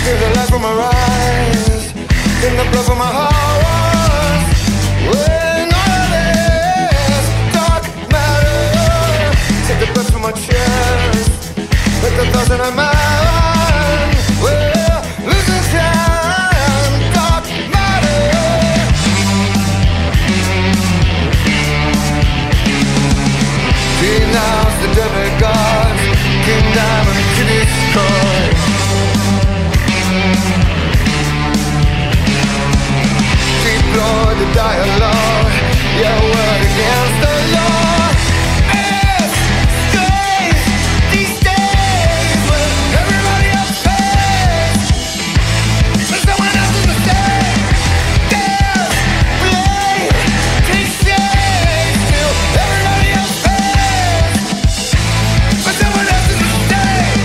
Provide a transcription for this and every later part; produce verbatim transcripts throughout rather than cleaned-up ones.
Feel the light from my eyes, in the blood from my heart. When all this dark matter, take the breath from my chest, let the thoughts in my mind. Well, losing time, dark matter. Denounce the demigods, King Diamond to destroy. Lord, the dialogue, your word against the law. It's days, these days when everybody else pays for someone else's mistake. There's blame, takes shame till everybody else pays for someone else's mistake.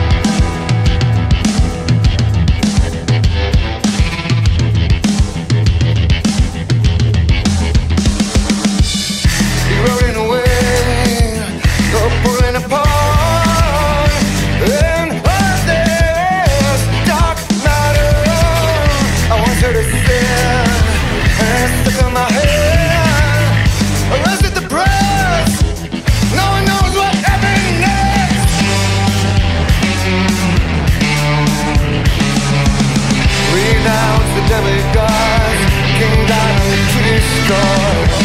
Rolling away, you're pulling apart, and all this dark matter. I want you to sin, and it's stuck in my head. Arrested the press, no one knows what happened next. Renounce the demigods, King Diamond to destroy.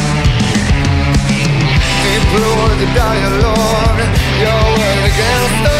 Deplore the dialogue, your word against the